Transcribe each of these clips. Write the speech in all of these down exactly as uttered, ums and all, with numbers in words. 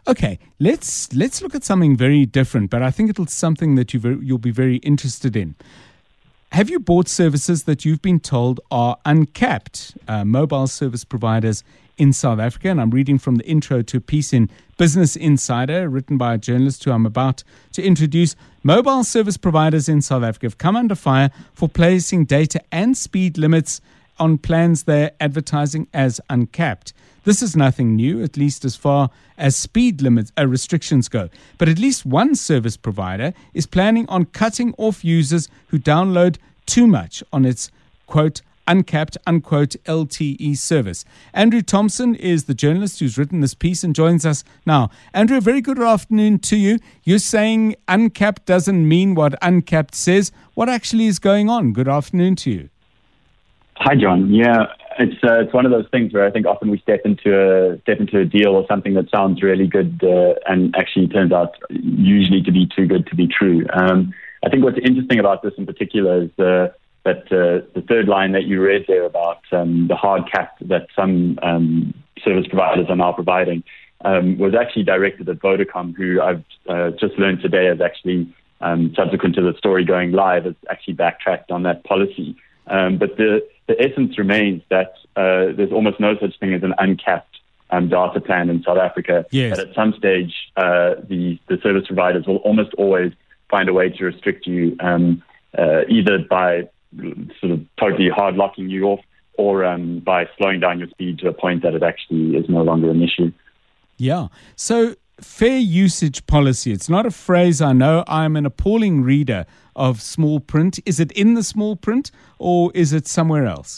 Okay, let's let's look at something very different, but I think it'll something that you you'll be very interested in. Have you bought services that you've been told are uncapped, uh, mobile service providers in South Africa? And I'm reading from the intro to a piece in Business Insider written by a journalist who I'm about to introduce. Mobile service providers in South Africa have come under fire for placing data and speed limits on plans they're advertising as uncapped. This is nothing new, at least as far as speed limits uh, restrictions go. But at least one service provider is planning on cutting off users who download too much on its, quote, uncapped, unquote, L T E service. Andrew Thompson is the journalist who's written this piece and joins us now. Andrew, a very good afternoon to you. You're saying uncapped doesn't mean what uncapped says. What actually is going on? Good afternoon to you. Hi, John. Yeah, it's uh, it's one of those things where I think often we step into a step into a deal or something that sounds really good uh, and actually turns out usually to be too good to be true. Um, I think what's interesting about this in particular is uh, that uh, the third line that you read there about um, the hard cap that some um, service providers are now providing um, was actually directed at Vodacom, who I've uh, just learned today has actually, um, subsequent to the story going live, has actually backtracked on that policy. Um, but the, the essence remains that uh, there's almost no such thing as an uncapped um, data plan in South Africa. Yes. But at some stage, uh, the, the service providers will almost always find a way to restrict you, um, uh, either by sort of totally hard locking you off or um, by slowing down your speed to a point that it actually is no longer an issue. Yeah. So fair usage policy, it's not a phrase I know. I'm an appalling reader of small print. Is it in the small print or is it somewhere else?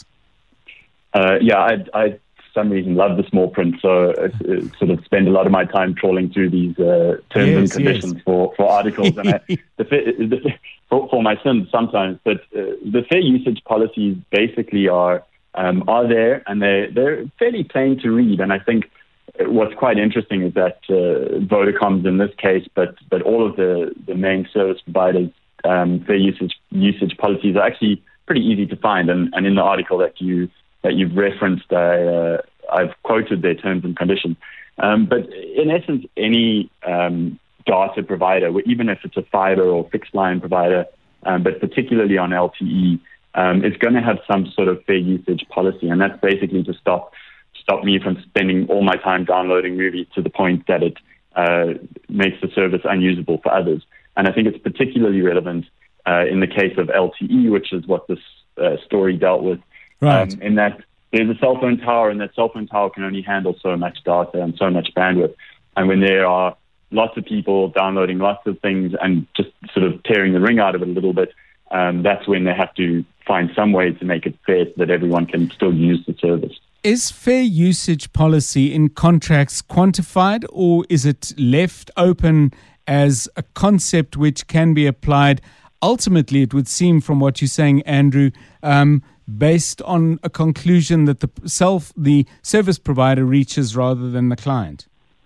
Uh, yeah, I, I, for some reason, love the small print, so I, I sort of spend a lot of my time trawling through these uh, terms yes, and conditions yes. for, for articles. and I, the, the, for, for my sins sometimes, but uh, the fair usage policies basically are um, are there, and they're, they're fairly plain to read. And I think what's quite interesting is that uh, Vodacom's in this case, but but all of the, the main service providers' um, fair usage usage policies are actually pretty easy to find. And, and in the article that you that you've referenced, I, uh, I've quoted their terms and conditions. Um, but in essence, any um, data provider, even if it's a fiber or fixed line provider, um, but particularly on L T E, um, is going to have some sort of fair usage policy, and that's basically to stop. stop me from spending all my time downloading movies to the point that it uh, makes the service unusable for others. And I think it's particularly relevant uh, in the case of L T E, which is what this uh, story dealt with, right. um, in that there's a cell phone tower, and that cell phone tower can only handle so much data and so much bandwidth. And when there are lots of people downloading lots of things and just sort of tearing the ring out of it a little bit, um, that's when they have to find some way to make it fair so that everyone can still use the service. Is fair usage policy in contracts quantified, or is it left open as a concept which can be applied? Ultimately, it would seem from what you're saying, Andrew, um, based on a conclusion that the self, the service provider reaches rather than the client.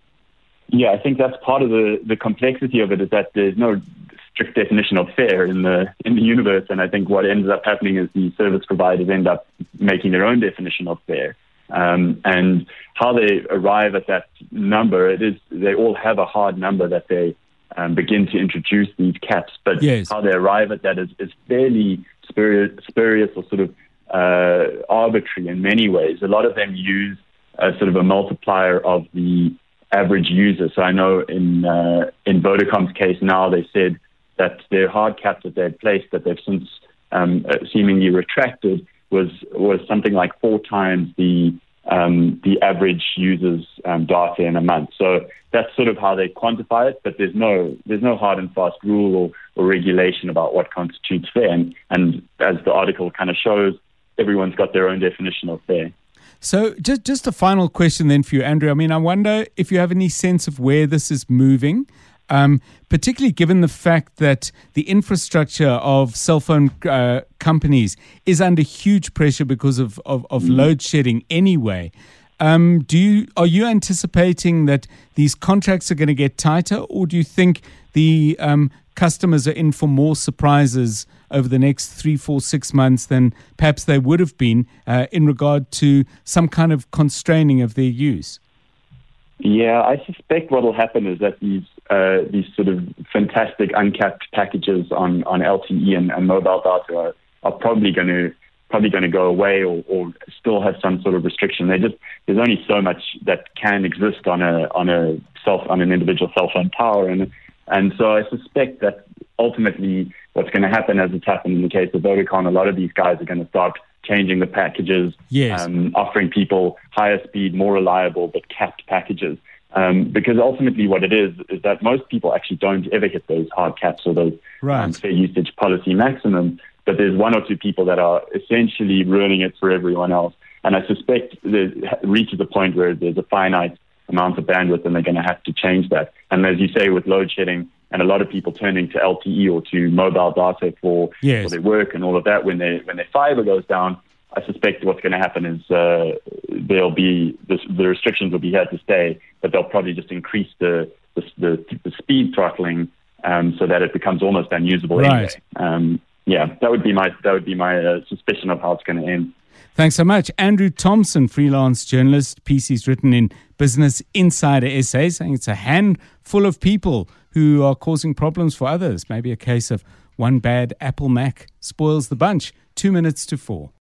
Yeah, I think that's part of the, the complexity of it, is that there's no strict definition of fair in the in the universe, and I think what ends up happening is the service providers end up making their own definition of fair. Um, and how they arrive at that number, it is they all have a hard number that they um, begin to introduce these caps, but yes. how they arrive at that is, is fairly spurious, spurious or sort of uh, arbitrary in many ways. A lot of them use a sort of a multiplier of the average user. So I know in uh, in Vodacom's case now, they said that their hard cap that they had placed, that they've since um, seemingly retracted, was was something like four times the um, the average user's um, data in a month. So that's sort of how they quantify it, but there's no there's no hard and fast rule or, or regulation about what constitutes fair. And, and as the article kind of shows, everyone's got their own definition of fair. So just just a final question then for you, Andrew. I mean, I wonder if you have any sense of where this is moving. Um, particularly given the fact that the infrastructure of cell phone uh, companies is under huge pressure because of, of, of mm. load shedding anyway. Um, do you are you anticipating that these contracts are going to get tighter, or do you think the um, customers are in for more surprises over the next three, four, six months than perhaps they would have been uh, in regard to some kind of constraining of their use? Yeah, I suspect what will happen is that these uh, these sort of fantastic uncapped packages on, on L T E and, and mobile data are, are probably going to probably going to go away or, or still have some sort of restriction. They just there's only so much that can exist on a on a self on an individual cell phone tower, and and so I suspect that ultimately what's going to happen, as it's happened in the case of Vodacom, a lot of these guys are going to start changing the packages, yes. um, offering people higher speed, more reliable, but capped packages. Um, because ultimately what it is, is that most people actually don't ever hit those hard caps or those right. um, fair usage policy maximums, but there's one or two people that are essentially ruining it for everyone else. And I suspect that it reaches a point where there's a finite amount of bandwidth and they're going to have to change that. And as you say, with load shedding, and a lot of people turning to L T E or to mobile data for, yes. for their work and all of that, when they when their fiber goes down, I suspect what's going to happen is uh, there'll be the, the restrictions will be here to stay, but they'll probably just increase the the, the, the speed throttling um, so that it becomes almost unusable right. anyway. Um, yeah, that would be my that would be my uh, suspicion of how it's going to end. Thanks so much. Andrew Thompson, freelance journalist, pieces written in Business Insider S A, saying it's a handful of people who are causing problems for others. Maybe a case of one bad Apple Mac spoils the bunch. Two minutes to four.